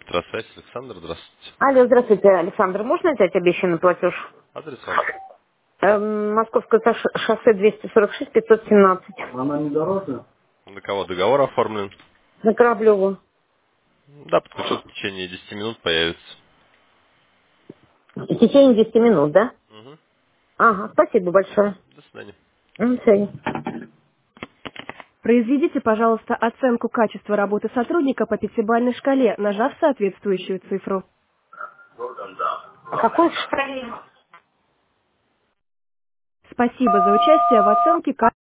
Электросвязь, Александр, здравствуйте. Алло, здравствуйте, Александр. Можно взять обещанный платеж? Адрес ваш? Московское шоссе 246, 517. Она не дороже? На кого договор оформлен? На Кораблеву. Да, подключен в течение 10 минут появится. В течение 10 минут, да? Угу. Ага, спасибо большое. До свидания. До свидания. Произведите, пожалуйста, оценку качества работы сотрудника по пятибалльной шкале, нажав соответствующую цифру. А какой шкале? Спасибо за участие в оценке качества.